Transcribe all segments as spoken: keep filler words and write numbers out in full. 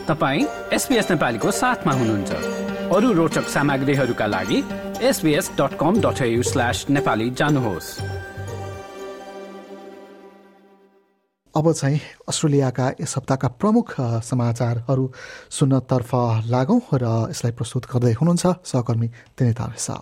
तपाईँ एसबीएस नेपालीको साथमा हुनुहुन्छ। अरू रोचक सामग्रीहरूका लागि S B S dot com dot A U slash Nepali जानुहोस्। अब चाहिँ अस्ट्रेलियाका यस हप्ताका प्रमुख समाचारहरू सुन्नतर्फ लागौं र यसलाई प्रस्तुत गर्दै हुनुहुन्छ सहकर्मी दिनिता रिसाल।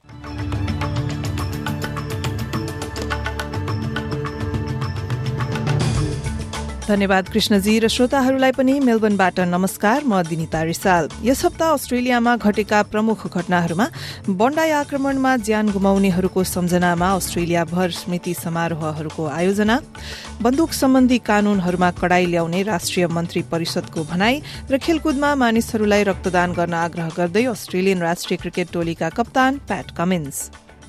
धन्यवाद कृष्णजी र श्रोताहरूलाई पनि मेलबर्नबाट नमस्कार। म दिनिता रिसाल। यस हप्ता अस्ट्रेलियामा घटेका प्रमुख घटनाहरूमा बन्डाई आक्रमणमा ज्यान गुमाउनेहरूको सम्झनामा अस्ट्रेलियाभर स्मृति समारोहहरूको आयोजना, बन्दुक सम्बन्धी कानूनहरूमा कडाई ल्याउने राष्ट्रिय मन्त्री परिषदको भनाई र खेलकुदमा मानिसहरूलाई रक्तदान गर्न आग्रह गर्दै अस्ट्रेलियन राष्ट्रिय क्रिकेट टोलीका कप्तान प्याट कमिन्स।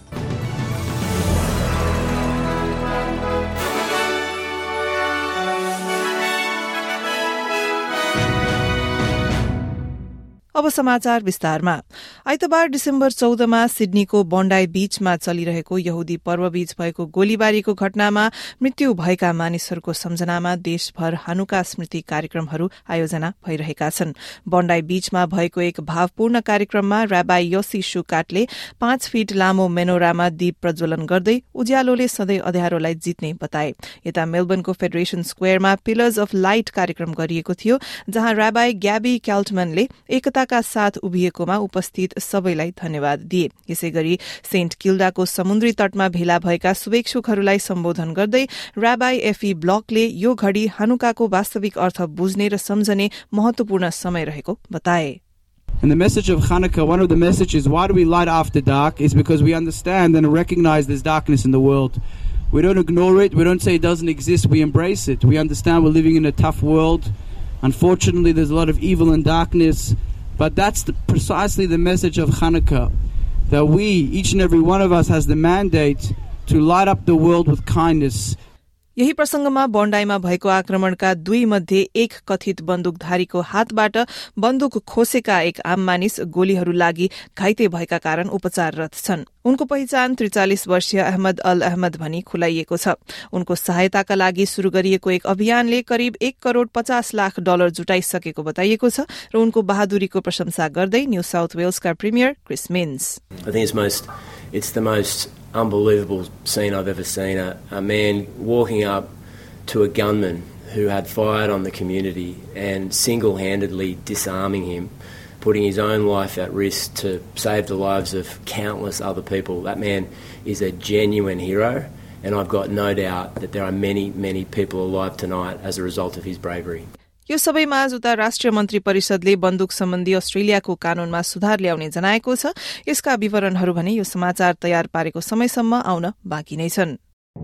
अब समाचार विस्तारमा। आइतबार डिसेम्बर चौधमा सिडनीको बन्डाई बीचमा चलिरहेको यहुदी पर्वबीच भएको गोलीबारीको घटनामा मृत्यु भएका मानिसहरूको सम्झनामा देशभर हानुका स्मृति कार्यक्रमहरू आयोजना भइरहेका छन्। बन्डाई बीचमा भएको एक भावपूर्ण कार्यक्रममा राबाई योसी शुकाटले पाँच फिट लामो मेनोरामा दीप प्रज्वलन गर्दै उज्यालोले सधैँ अँध्यारोलाई जित्ने बताए। यता मेलबर्नको फेडरेशन स्क्वेयरमा पिलर्स अफ लाइट कार्यक्रम गरिएको थियो, जहाँ राबाई ग्याबी क्याल्टमनले एकता का साथ उभिएकोमा उपस्थित सबैलाई धन्यवाद दिए। यसैगरी सेन्ट किल्डाको समुद्री तटमा भेला भएका शुभेच्छुकहरूलाई सम्बोधन गर्दै राबाई एफी ब्लकले यो घड़ी हानुकाको वास्तविक अर्थ बुझ्ने र सम्झने महत्वपूर्ण समय रहेको बताए। And the message of Hanukkah, one of the messages, why do we light after dark, is because we understand and recognize there's darkness in the world. We don't ignore it. We don't say it doesn't exist. We embrace it. We understand we're living in a tough world. Unfortunately, there's a lot of evil and darkness. But that's the, precisely the message of Hanukkah, that we, each and every one of us, has the mandate to light up the world with kindness. यही प्रसंगमा बन्डाईमा भएको आक्रमणका दुई मध्ये एक कथित बन्दुकधारीको हातबाट बन्दुक खोसेका एक आम मानिस गोलीहरू लागि घाइते भएका कारण उपचाररत छन्। उनको पहिचान त्रिचालिस वर्षीय अहमद अल अहमद भनी खुलाइएको छ। उनको सहायताका लागि शुरू गरिएको एक अभियानले करिब एक करोड़ पचास लाख डलर जुटाइसकेको बताइएको छ र उनको बहादुरीको प्रशंसा गर्दै न्यू साउथ वेल्सका premier Chris Minns. I think it's most it's the most unbelievable scene I've ever seen. A, a man walking up to a gunman who had fired on the community and single-handedly disarming him, putting his own life at risk to save the lives of countless other people. That man is a genuine hero, and I've got no doubt that there are many, many people alive tonight as a result of his bravery. यो सबैमा उता राष्ट्रिय मन्त्री परिषदले बन्दुक सम्बन्धी अस्ट्रेलियाको कानूनमा सुधार ल्याउने जनाएको छ। यसका विवरणहरू भने यो समाचार तयार पारेको समयसम्म आउन बाँकी नै छन्।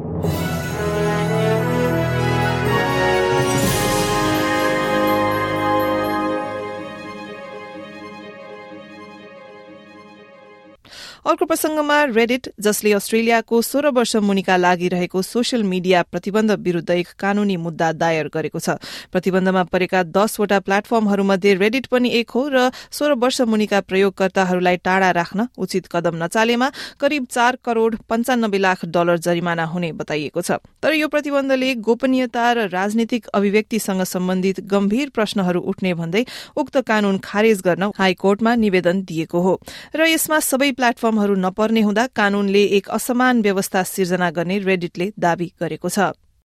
अर्को प्रसंगमा रेडिट, जसले अस्ट्रेलियाको सोह्र वर्ष मुनिका लागि रहेको सोशल मिडिया प्रतिबन्ध विरूद्ध एक कानूनी मुद्दा दायर गरेको छ। प्रतिबन्धमा परेका दसवटा प्लेटफर्महरूमध्ये रेडिट पनि एक हो र सोह्र वर्ष मुनिका प्रयोगकर्ताहरूलाई टाढा राख्न उचित कदम नचालेमा करिब चार करोड़ पञ्चानब्बे लाख डलर जरिमाना हुने बताइएको छ। तर यो प्रतिबन्धले गोपनीयता र राजनीतिक अभिव्यक्तिसँग सम्बन्धित गम्भीर प्रश्नहरू उठ्ने भन्दै उक्त कानून खारेज गर्न हाईकोर्टमा निवेदन दिएको हो र यसमा सबै प्लेटफर्म नपर्ने हुँदा कानूनले एक असमान व्यवस्था सिर्जना गर्ने रेडिटले दावी गरेको छ।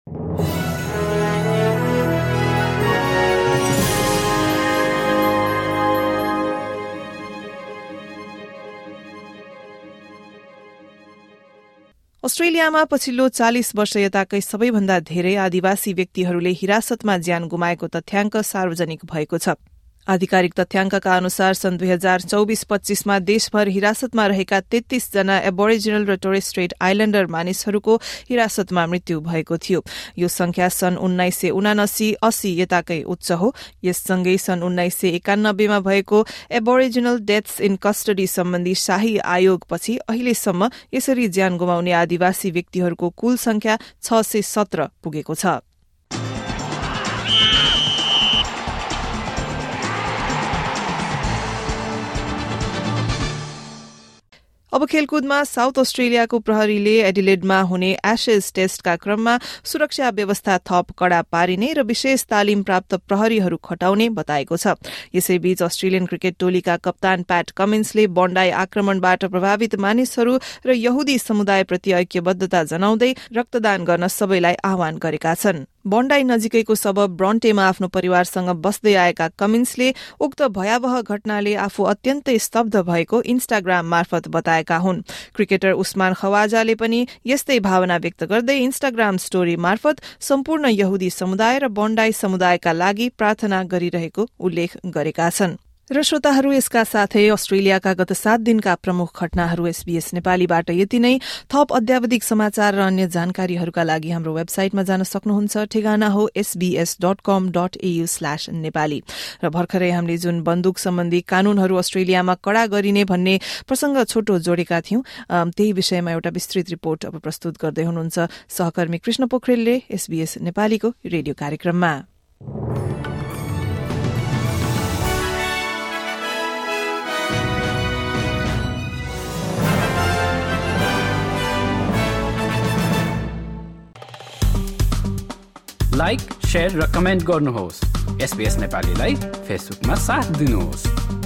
अस्ट्रेलियामा पछिल्लो चालिस वर्ष यताकै सबैभन्दा धेरै आदिवासी व्यक्तिहरूले हिरासतमा ज्यान गुमाएको तथ्याङ्क सार्वजनिक भएको छ। आधिकारिक तथ्याङ्कका अनुसार सन् दुई हजार चौबिस पच्चीसमा देशभर हिरासतमा रहेका तेत्तीस जना एबोरिजिनल र टोरेस स्ट्रेट आइल्याण्डर मानिसहरूको हिरासतमा मृत्यु भएको थियो। यो संख्या सन् उन्नाइस सय उनासी अस्सी यताकै उच्च हो। यससँगै सन् उन्नाइस सय एकानब्बेमा भएको एबोरिजिनल डेथ्स इन कस्टडी सम्बन्धी शाही आयोगपछि अहिलेसम्म यसरी ज्यान गुमाउने आदिवासी व्यक्तिहरूको कुल संख्या छ सय सत्र पुगेको छ। अब खेलकुदमा साउथ अस्ट्रेलियाको प्रहरीले एडिलेडमा हुने एशेज टेस्टका क्रममा सुरक्षा व्यवस्था थप कड़ा पारिने र विशेष तालिम प्राप्त प्रहरीहरू खटाउने बताएको छ। यसैबीच अस्ट्रेलियन क्रिकेट टोलीका कप्तान प्याट कमिन्सले बन्डाई आक्रमणबाट प्रभावित मानिसहरू र यहुदी समुदायप्रति ऐक्यबद्धता जनाउँदै रक्तदान गर्न सबैलाई आह्वान गरेका छन्। बन्डाई नजिकैको सबब ब्रन्टेमा आफ्नो परिवारसँग बस्दै आएका कमिन्सले उक्त भयावह घटनाले आफू अत्यन्तै स्तब्ध भएको इन्स्टाग्राम मार्फत बताएका हुन्। क्रिकेटर उस्मान खवाजाले पनि यस्तै भावना व्यक्त गर्दै इन्स्टाग्राम स्टोरी मार्फत सम्पूर्ण यहुदी समुदाय र बन्डाई समुदायका लागि प्रार्थना गरिरहेको उल्लेख गरेका छन्। र श्रोताहरू, यसका साथै अस्ट्रेलियाका गत सात दिनका प्रमुख घटनाहरू एसबीएस नेपालीबाट यति नै। थप अध्यावधिक समाचार र अन्य जानकारीहरूका लागि हाम्रो वेबसाइटमा जान सक्नुहुन्छ। ठेगाना हो SBS dot com dot AU slash Nepali. र भर्खरै हामीले जुन बन्दुक सम्बन्धी कानूनहरू अस्ट्रेलियामा कड़ा गरिने भन्ने प्रसंग छोटो जोडेका थियौं, त्यही विषयमा एउटा विस्तृत रिपोर्ट अब प्रस्तुत गर्दै हुनुहुन्छ सहकर्मी कृष्ण पोखरेलले एसबीएस नेपालीको रेडियो कार्यक्रममा। लाइक, शेयर र कमेन्ट गर्नुहोस्। एसबीएस नेपालीलाई फेसबुकमा साथ दिनुहोस्।